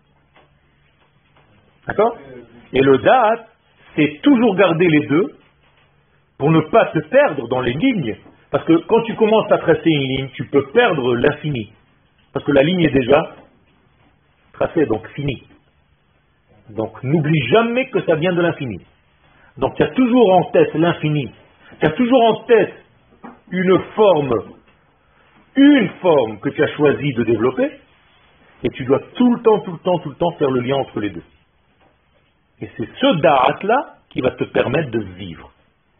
D'accord? Et le Da'at, c'est toujours garder les deux pour ne pas te perdre dans les lignes. Parce que quand tu commences à tracer une ligne, tu peux perdre l'infini. Parce que la ligne est déjà tracée, donc finie. Donc n'oublie jamais que ça vient de l'infini. Donc tu as toujours en tête l'infini. Tu as toujours en tête une forme que tu as choisi de développer. Et tu dois tout le temps faire le lien entre les deux. Et c'est ce da'at-là qui va te permettre de vivre.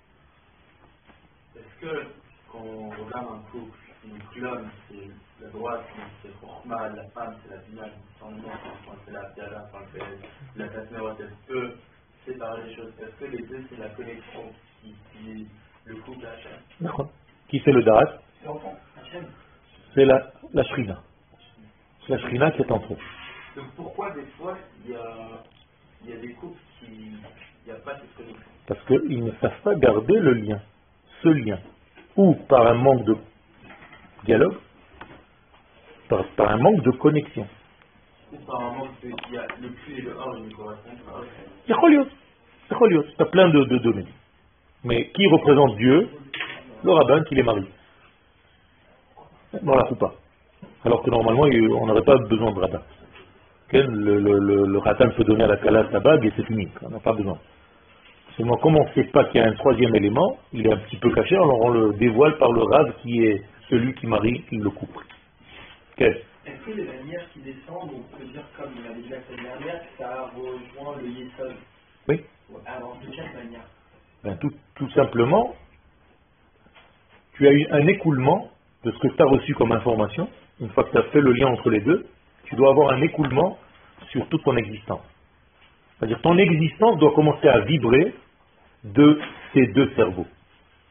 Est-ce que quand on regarde un couple, une clone, c'est la droite, c'est Chokhmah, la femme, c'est la Bina, c'est la Tiara, c'est la Tasmerot, est-ce que séparer les choses? Est-ce que les deux, c'est la connexion qui est le couple Hachem? D'accord. Qui fait le da'at? C'est la Shrina. C'est la Shrina qui est entre eux. Donc pourquoi des fois il y a des couples qui il n'y a pas cette connexion? Parce qu'ils ne savent pas garder le lien, ce lien. Ou par un manque de dialogue, par un manque de connexion. Ou par un manque de... Il y a le plus et le or, ils ne correspondent pas. C'est Cholios. Tu as plein de domaines. Mais qui représente Dieu? Le rabbin qui les marie. Dans la coupa. Alors que normalement, on n'aurait pas besoin de rabbin. Le rabbin peut donner à la kala sa bague et c'est fini. On n'a pas besoin. Seulement, comme on ne sait pas qu'il y a un troisième élément, il est un petit peu caché, alors on le dévoile par le rave qui est celui qui marie le couple. Est-ce que les lanières qui descendent, on peut dire comme on avait dit la semaine dernière, que ça rejoint le Yesod? Oui. Alors, de quelle manière? Tout simplement, tu as eu un écoulement de ce que tu as reçu comme information. Une fois que tu as fait le lien entre les deux, tu dois avoir un écoulement sur toute ton existence. C'est-à-dire ton existence doit commencer à vibrer de ces deux cerveaux.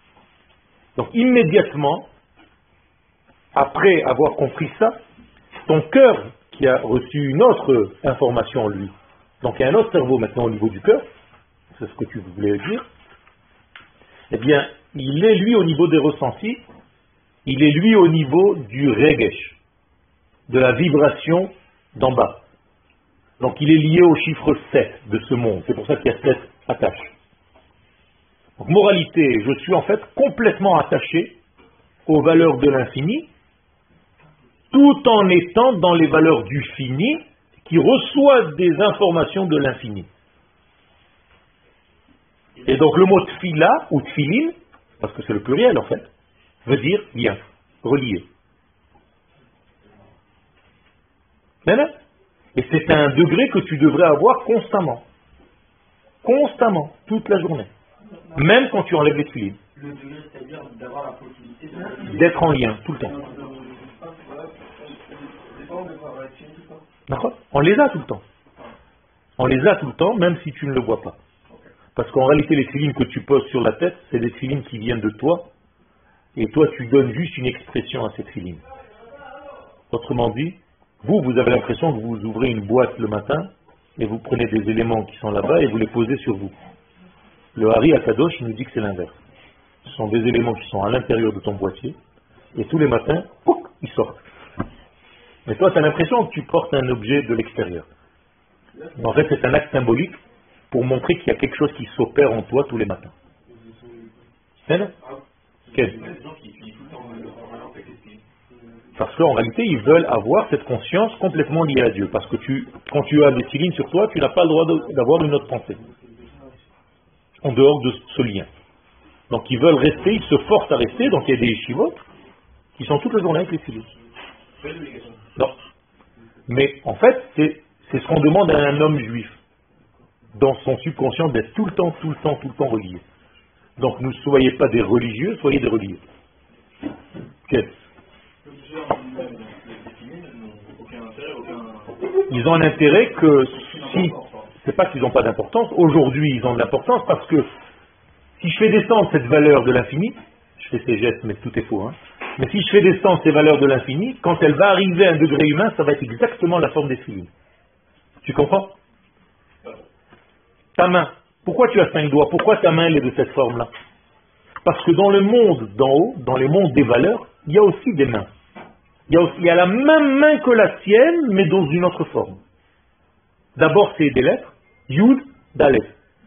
Donc immédiatement, après avoir compris ça, ton cœur qui a reçu une autre information en lui, donc il y a un autre cerveau maintenant au niveau du cœur, c'est ce que tu voulais dire, eh bien, il est lui au niveau des ressentis, il est lui au niveau du regesh, de la vibration d'en bas. Donc il est lié au chiffre 7 de ce monde, c'est pour ça qu'il y a 7 attaches. Donc moralité, je suis en fait complètement attaché aux valeurs de l'infini, tout en étant dans les valeurs du fini, qui reçoivent des informations de l'infini. Et donc le mot tfila, ou tfilin, parce que c'est le pluriel en fait, veut dire lien, relié. Et c'est un degré que tu devrais avoir constamment. Constamment, toute la journée. Même quand tu enlèves les tfilines. Le degré, c'est-à-dire d'avoir la possibilité d'être en lien, tout le temps. D'accord ? On les a tout le temps. On les a tout le temps, même si tu ne le vois pas. Parce qu'en réalité, les tfilines que tu poses sur la tête, c'est des tfilines qui viennent de toi, et toi, tu donnes juste une expression à ces tfilines. Autrement dit, vous avez l'impression que vous ouvrez une boîte le matin, et vous prenez des éléments qui sont là-bas, et vous les posez sur vous. Le Hari Akadosh, il nous dit que c'est l'inverse. Ce sont des éléments qui sont à l'intérieur de ton boîtier, et tous les matins, pouc, ils sortent. Mais toi, tu as l'impression que tu portes un objet de l'extérieur. En fait, c'est un acte symbolique pour montrer qu'il y a quelque chose qui s'opère en toi tous les matins. C'est là ? Parce qu'en réalité, ils veulent avoir cette conscience complètement liée à Dieu. Parce que quand tu as des tfilines sur toi, tu n'as pas le droit d'avoir une autre pensée. En dehors de ce lien. Donc ils veulent rester, ils se forcent à rester, donc il y a des yeshivot qui sont toute la journée avec les tfilines. Non. Mais en fait, c'est ce qu'on demande à un homme juif, dans son subconscient, d'être tout le temps relié. Donc ne soyez pas des religieux, soyez des reliés. Okay. Ils ont un intérêt que si, c'est pas qu'ils n'ont pas d'importance, aujourd'hui ils ont de l'importance parce que si je fais descendre cette valeur de l'infini, je fais ces gestes mais tout est faux, hein, mais si je fais descendre ces valeurs de l'infini, quand elle va arriver à un degré humain, ça va être exactement la forme des tfilines. Tu comprends? Ta main, pourquoi tu as 5 doigts? Pourquoi ta main elle est de cette forme-là? Parce que dans le monde d'en haut, dans les mondes des valeurs, il y a aussi des mains. Il y a la même main que la sienne, mais dans une autre forme. D'abord, c'est des lettres, Yud, Dalet.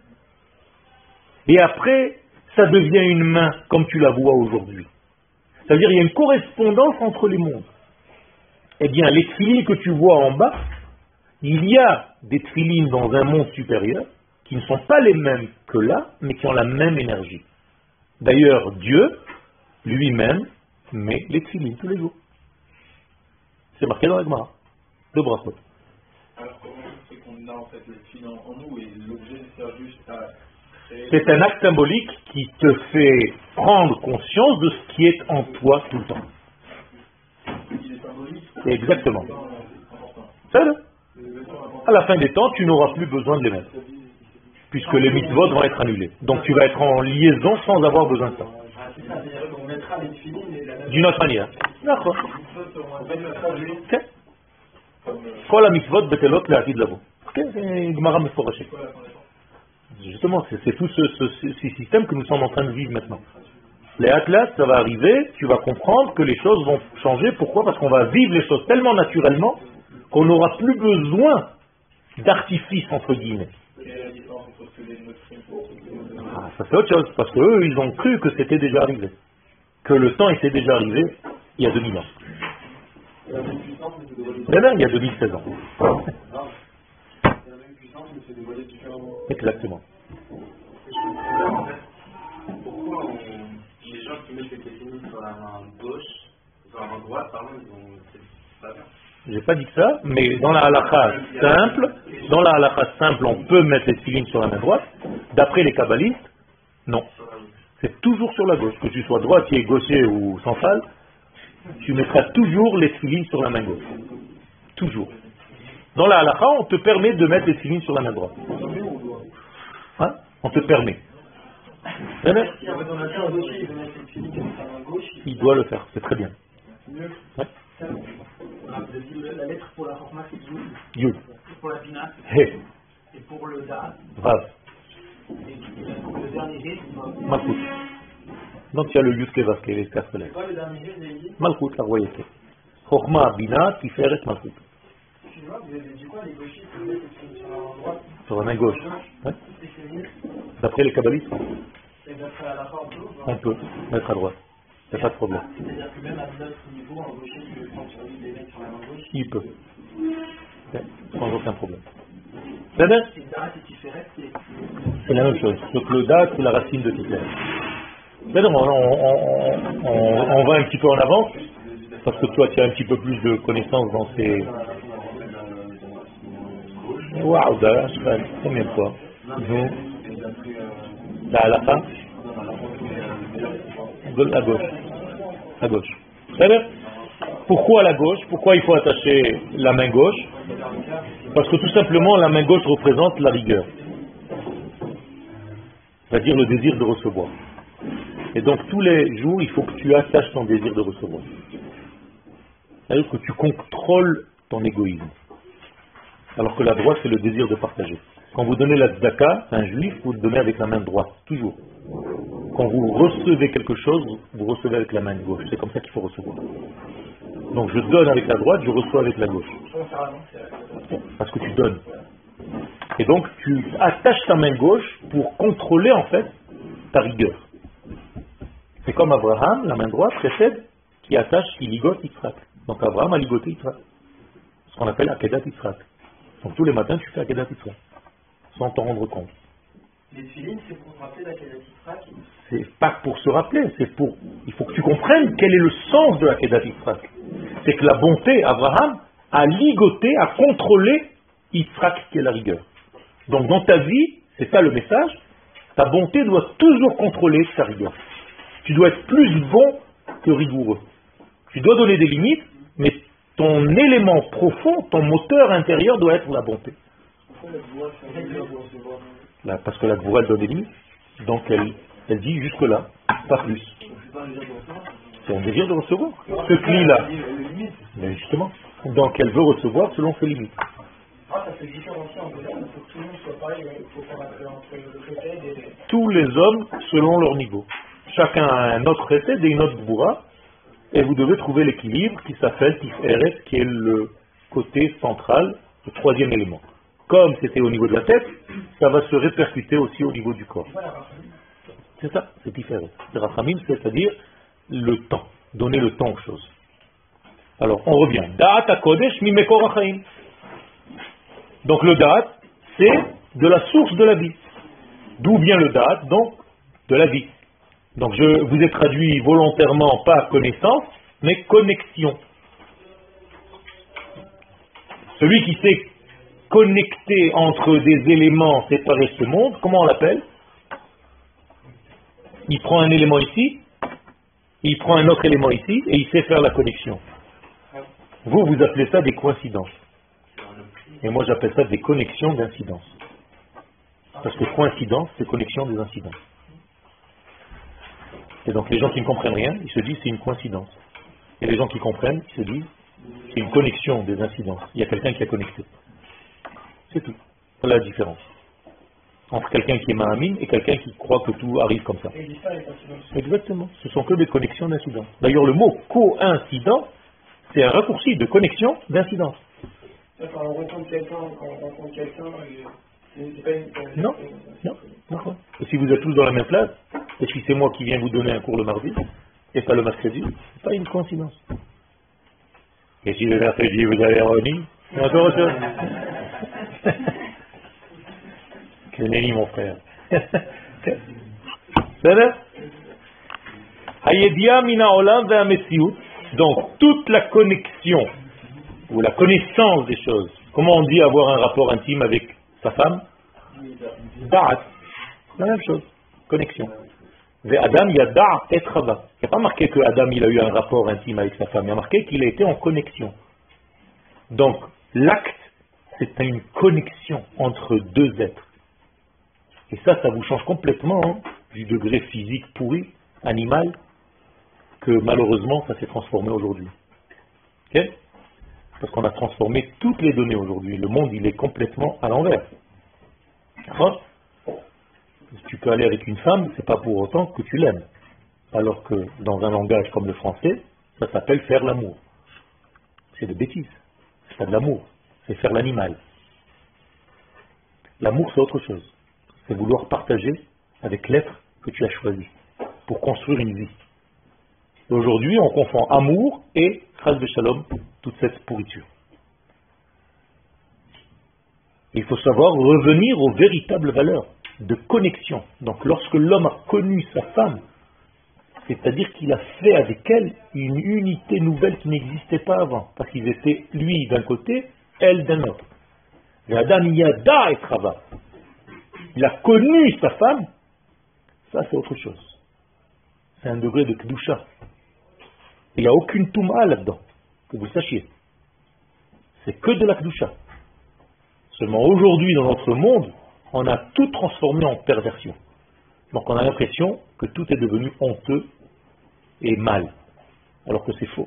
Et après, ça devient une main, comme tu la vois aujourd'hui. C'est-à-dire qu'il y a une correspondance entre les mondes. Eh bien, les tfilines que tu vois en bas, il y a des tfilines dans un monde supérieur, qui ne sont pas les mêmes que là, mais qui ont la même énergie. D'ailleurs, Dieu, lui-même, met les tfilines tous les jours. C'est marqué dans la Gemara, de Brachot. Alors comment c'est qu'on a en fait le tfilin en nous et l'objet sert juste à créer... C'est un acte symbolique qui te fait prendre conscience de ce qui est en toi tout le temps. Il est symbolique. Exactement. C'est ça. À la fin des temps, tu n'auras plus besoin de les mettre. Puisque les mitzvot vont être annulés. Donc tu vas être en liaison sans avoir besoin de ça. D'une autre manière. D'accord. Kol ha-mitzvot betelot le'atid lavo. C'est Gemara meforashée. Justement, c'est tout ce système que nous sommes en train de vivre maintenant. Les atlas, ça va arriver, tu vas comprendre que les choses vont changer. Pourquoi? Parce qu'on va vivre les choses tellement naturellement qu'on n'aura plus besoin d'artifice, entre guillemets. Ah, ça c'est autre chose, parce qu'eux, ils ont cru que c'était déjà arrivé. Que le temps était déjà arrivé il y a 2000 ans. Il y a 2016 ans. Exactement. Pourquoi les gens qui mettent les tefilines sur la main gauche, sur la main droite, pardon, c'est pas bien. J'ai pas dit que ça, mais dans la halakha simple, on peut mettre les tefilines sur la main droite. D'après les kabbalistes, non. C'est toujours sur la gauche. Que tu sois droitier, gaucher ou central, tu mettras toujours les tefilines sur la main gauche. Toujours. Dans la halakha, on te permet de mettre les tefilines sur la main droite. Hein? On te permet. dois le faire, c'est très bien. Mieux. Ouais. La lettre pour la format c'est Yud. Yud. Pour la Bina, He. et pour le Da, Vav. et le dernier He, c'est quoi? Malchut. Donc il y a le Yud Kevav qui est les 4 lettres. C'est quoi le dernier He, vous avez dit? Malchut, la royauté. Chokhma, Bina, Tiferet, Malchut. Excusez-moi, vous avez dit quoi? Les gauchistes, vous avez dit sur la droite? Sur la main gauche. Ouais. Et c'est mieux. D'après les kabbalistes, Et d'après la fin, on peut mettre à droite. Il n'y a pas de problème. c'est-à-dire que même à notre niveau, en gauchiste, quand tu relis les mecs sur la main gauche, Il peut. Ouais, sans aucun problème. C'est bien. c'est Da, c'est Tiferet, c'est. C'est la même chose. Donc le date, c'est la racine de Tiferet. Mais non, on va un petit peu en avance, parce que toi, tu as un petit peu plus de connaissances dans ces... Waouh, là, je sais pas, combien de fois nous, là, à la fin, à gauche. À gauche. Très bien. Pourquoi la gauche? Pourquoi il faut attacher la main gauche? Parce que tout simplement, la main gauche représente la rigueur. C'est-à-dire le désir de recevoir. Et donc tous les jours, il faut que tu attaches ton désir de recevoir. C'est-à-dire que tu contrôles ton égoïsme. Alors que la droite, c'est le désir de partager. Quand vous donnez la tzedaka à un juif, vous le donnez avec la main droite, toujours. Quand vous recevez quelque chose, vous recevez avec la main gauche. C'est comme ça qu'il faut recevoir. Donc je donne avec la droite, je reçois avec la gauche. Parce que tu donnes. Et donc tu attaches ta main gauche pour contrôler en fait ta rigueur. C'est comme Abraham, la main droite précède, qui attache, qui ligote Yitzhak. Donc Abraham a ligoté Yitzhak. Ce qu'on appelle Akedat Yitzhak. Donc tous les matins tu fais Akedat Yitzhak. Sans t'en rendre compte. Les filines, c'est pour se rappeler d'Akedat Yitzhak. C'est pas pour se rappeler, c'est pour... Il faut que tu comprennes quel est le sens de Akedat Yitzhak. C'est que la bonté, Abraham, a ligoté, a contrôlé Yitzhak qui est la rigueur. Donc dans ta vie, c'est ça le message, ta bonté doit toujours contrôler ta rigueur. Tu dois être plus bon que rigoureux. Tu dois donner des limites, mais ton élément profond, ton moteur intérieur doit être la bonté. Là, parce que la Gvoura, elle donne des limites. Donc elle dit jusque là, pas plus. C'est un désir de recevoir. Ce cli-là. Mais justement. Donc elle veut recevoir selon ses limites. Ah, ça se différencie en deux, il faut que tout le monde soit pareil, il faut faire entre le précède et les... Tous les hommes selon leur niveau. Chacun a un autre précède et une autre Gvoura. Et vous devez trouver l'équilibre qui s'appelle Tiferet, qui est le côté central, le troisième élément. Comme c'était au niveau de la tête, ça va se répercuter aussi au niveau du corps. C'est ça, c'est Tiferet. Le Rachamim, c'est-à-dire le temps, donner le temps aux choses. Alors, on revient. Da'at HaKodesh mi mekor hachaim. Donc le Da'at, c'est de la source de la vie. D'où vient le Da'at? Donc, de la vie. Donc je vous ai traduit volontairement pas connaissance, mais connexion. Celui qui s'est connecté entre des éléments séparés de ce monde, comment on l'appelle? Il prend un élément ici, il prend un autre élément ici, et il sait faire la connexion. Vous appelez ça des coïncidences. Et moi j'appelle ça des connexions d'incidence. Parce que coïncidence, c'est connexion des incidences. Et donc les gens qui ne comprennent rien, ils se disent c'est une coïncidence. Et les gens qui comprennent, ils se disent c'est une connexion des incidences. Il y a quelqu'un qui a connecté. C'est tout. Voilà la différence. Entre quelqu'un qui est Mahamim et quelqu'un qui croit que tout arrive comme ça. Exactement. Ce sont que des connexions d'incidence. D'ailleurs le mot coïncidence, c'est un raccourci de connexion d'incidence. Quand on rencontre quelqu'un, c'est pas une... Non. Et si vous êtes tous dans la même classe, et si c'est moi qui viens vous donner un cours le mardi, et pas le mercredi, c'est pas une coïncidence. Et si le mercredi vous avez Ronnie, c'est encore autre chose. Que nenni mon frère. C'est vrai? Hayedia mina olam ve'amesiut. Donc toute la connexion, ou la connaissance des choses, comment on dit avoir un rapport intime avec sa femme? Da'at. La même chose. Connexion. Adam, il y a da'at et chava. Il n'y a pas marqué que Adam il a eu un rapport intime avec sa femme. Il y a marqué qu'il a été en connexion. Donc, l'acte, c'est une connexion entre deux êtres. Et ça vous change complètement du degré physique pourri, animal, que malheureusement ça s'est transformé aujourd'hui. Ok? Parce qu'on a transformé toutes les données aujourd'hui. Le monde, il est complètement à l'envers. D'accord? Si tu peux aller avec une femme, c'est pas pour autant que tu l'aimes. Alors que dans un langage comme le français, ça s'appelle faire l'amour. C'est de bêtises. C'est pas de l'amour. C'est faire l'animal. L'amour, c'est autre chose. C'est vouloir partager avec l'être que tu as choisi pour construire une vie. Et aujourd'hui, on confond amour et chas v'shalom, toute cette pourriture. Il faut savoir revenir aux véritables valeurs de connexion. Donc lorsque l'homme a connu sa femme, c'est-à-dire qu'il a fait avec elle une unité nouvelle qui n'existait pas avant, parce qu'ils étaient lui d'un côté, elle d'un autre. Et Adam Yada et Chava. Il a connu sa femme, ça c'est autre chose. C'est un degré de Kedusha. Il n'y a aucune Touma là-dedans, que vous le sachiez. C'est que de la Kedusha. Seulement aujourd'hui dans notre monde, on a tout transformé en perversion. Donc on a l'impression que tout est devenu honteux et mal, alors que c'est faux.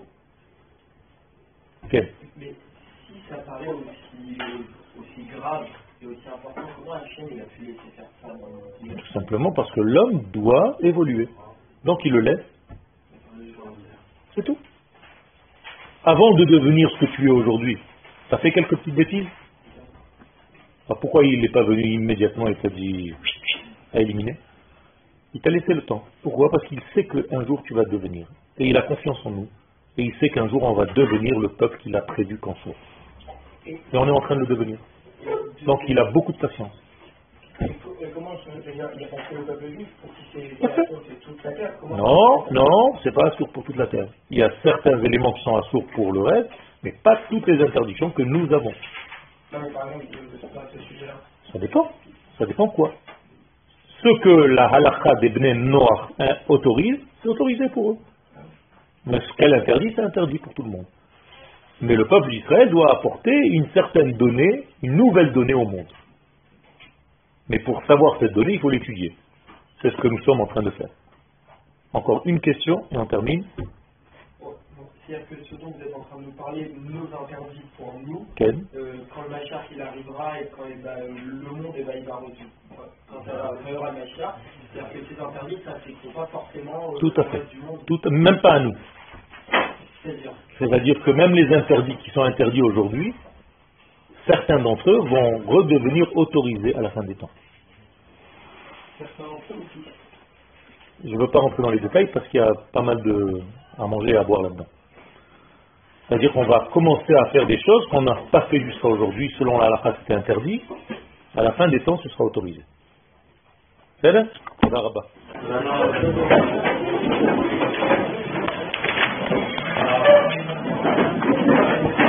Okay. Mais si ça paraît aussi grave et aussi important, comment Hachem il a pu laisser faire ça dans le monde? Tout simplement parce que l'homme doit évoluer. Donc il le laisse. C'est tout. Avant de devenir ce que tu es aujourd'hui, ça fait quelques petites bêtises. Alors pourquoi il n'est pas venu immédiatement et t'a dit à éliminer? Il t'a laissé le temps. Pourquoi? Parce qu'il sait qu'un jour tu vas devenir. Et il a confiance en nous. Et il sait qu'un jour on va devenir le peuple qu'il a prévu qu'on soit. Et on est en train de le devenir. Donc il a beaucoup de patience. Comment il a passé le peuple juif pour qu'il c'est toute la terre? Non, c'est pas assourd pour toute la terre. Il y a certains éléments qui sont assourds pour le reste, mais pas toutes les interdictions que nous avons. Non, mais par exemple, ce sujet-là. Ça dépend. Ça dépend quoi. Ce que la halakha des Bnei Noach autorise, c'est autorisé pour eux. Mais ce qu'elle interdit, c'est interdit pour tout le monde. Mais le peuple d'Israël doit apporter une certaine donnée, une nouvelle donnée au monde. Mais pour savoir cette donnée, il faut l'étudier. C'est ce que nous sommes en train de faire. Encore une question et on termine. C'est-à-dire que ce dont vous êtes en train de nous parler, nos interdits pour nous, Ken. quand le Mashiach il arrivera et quand le monde il va revenir. Quand il arrivera le Mashiach, c'est-à-dire que ces interdits, ça ne s'écrit pas forcément tout à fait. Du monde. Même pas à nous. C'est-à-dire que même les interdits qui sont interdits aujourd'hui, certains d'entre eux vont redevenir autorisés à la fin des temps. Certains d'entre eux aussi. Je ne veux pas rentrer dans les détails parce qu'il y a pas mal à manger et à boire là-dedans. C'est-à-dire qu'on va commencer à faire des choses qu'on n'a pas fait jusqu'à aujourd'hui, selon la halakha c'était interdit. À la fin des temps, ce sera autorisé. C'est là ?